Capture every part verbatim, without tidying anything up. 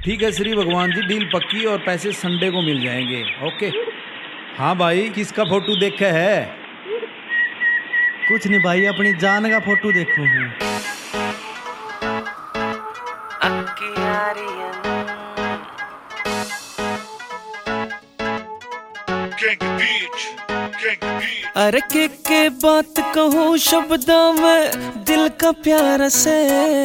ठीक है श्री भगवान जी, डील पक्की और पैसे संडे को मिल जाएंगे। ओके। हाँ भाई, किसका फोटो देखा है? कुछ नहीं भाई, अपनी जान का फोटो देखूं हूँ। अरे के के बात कहूँ शब्दा में दिल का प्यारा से,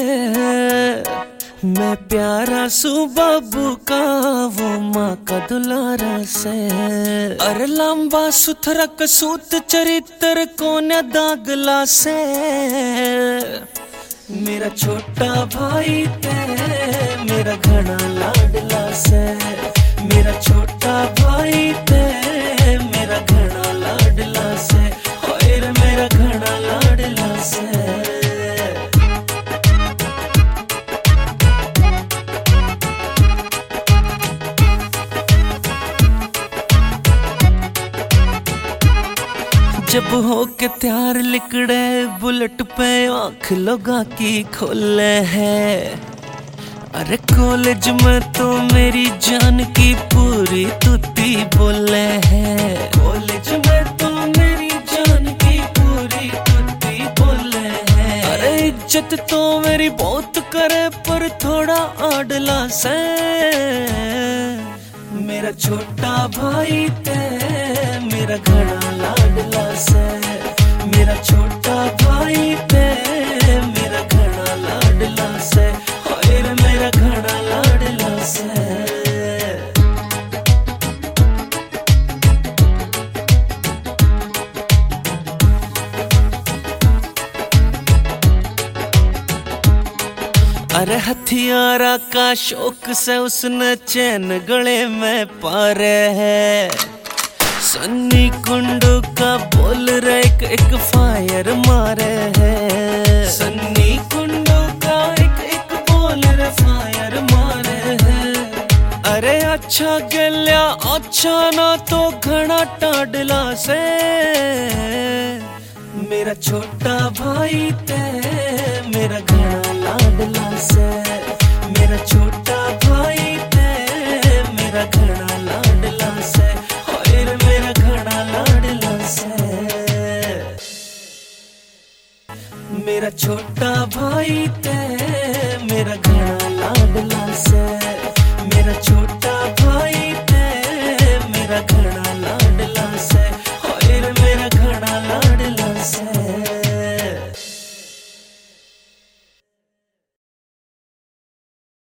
मैं प्यारा सू बाबू का वो माँ का दुलारा से। अरे लंबा सुथरा कसूत चरित्र को न दागला से, मेरा छोटा भाई ते मेरा घना लाडला से। मेरा छोटा भाई ते मेरा घना लाडला से, और मेरा घना लाडला से। जब हो के त्यार लिकड़े बुलेट पे आंख लगा की खोले है। अरे कॉलेज में तो मेरी जान की पूरी तुती बोले है। कॉलेज में तो मेरी जान की पूरी तुती बोले है। अरे इज्जत तो मेरी बहुत करे पर थोड़ा आडला से, मेरा छोटा भाई ते मेरा घना लाडला से। मेरा छोटा भाई ते मेरा घना लाडला से, और मेरा घना लाडला से। अरे हथियारा का शौक से उसने चैन गले में पारे है। सन्नी कुंडू का बोल रहे एक, एक फायर मारे है। सन्नी कुंडू का एक एक बोल रहे फायर मारे है। अरे अच्छा गल्या अच्छा ना तो घना टाडला से, मेरा छोटा भाई ते मेरा घना लाडला से। मेरा छोटा भाई ते मेरा घना लाडला से, और मेरा घना लाडला से। मेरा छोटा